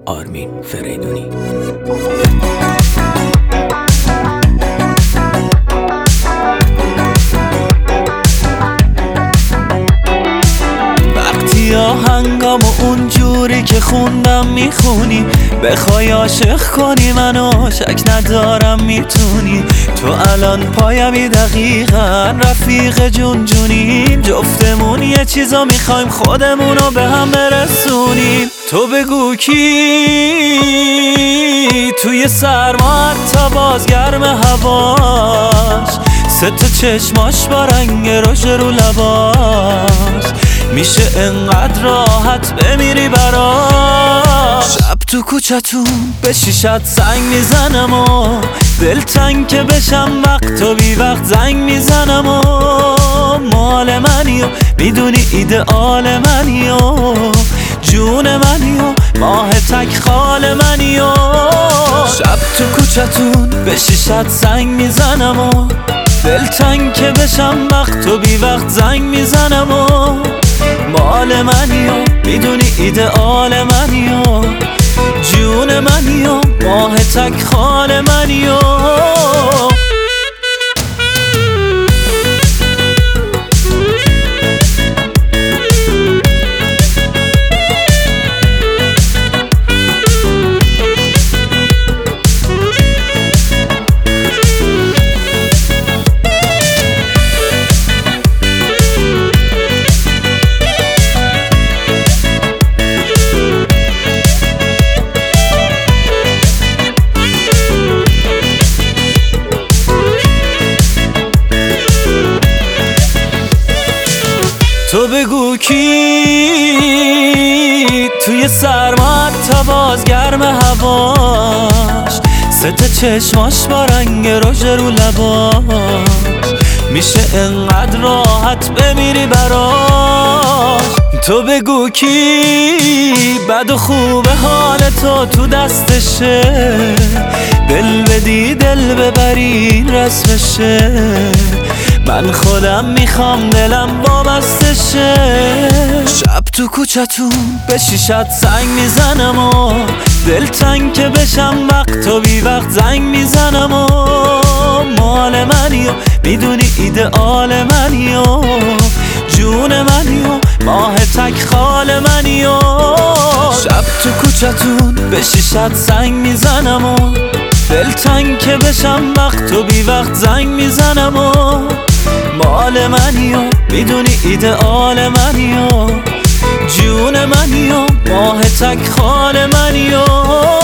آرمین فریدونی. آهنگام و اون جوری که خوندم میخونی، بخوای عاشق کنی منو شک ندارم میتونی. تو الان پایمی دقیقا رفیق جون جونیم، جفتمون یه چیزا میخوایم خودمونو به هم برسونیم. تو بگو کی توی سرما تا بازگرم هواش، سه تا چشماش با رنگ رژ رو لباش، میشه انقدر راحت بمیری براش. شب تو کوچتون به شیشت سنگ میزنم و دلتنگ که بشم وقت و بی وقت زنگ میزنم و مال منی و میدونی ایدئال منی و جون منی و ماه تک خال منی و شب تو کوچتون به شیشت سنگ میزنم و دلتنگ که بشم وقت و بی وقت زنگ میزنم و مال منی و میدونی ایدئال منی و جون منی و ماه تک خال منی و تو بگو کی توی سرما تا بازگرم هواش، سه تا چشماش با رنگ رژ رو لباش، میشه انقدر راحت بمیری براش. تو بگو کی بد و خوب حال تو دستشه، دل بدی دل ببری رسمشه، من خودم میخوام دلم وابسته شه. شب تو کوچتون به شیشت سنگ میزنم و دلتنگ که بشم وقت و بی وقت زنگ میزنم و مال منی و میدونی ایدئال منی و جون منی و ماه تک خال منی و شب تو کوچتون به شیشت سنگ میزنم و دلتنگ که بشم وقت و بی وقت زنگ میزنم و مال منی و میدونی ایدئال منی و جون منی و ماه تک خال منی و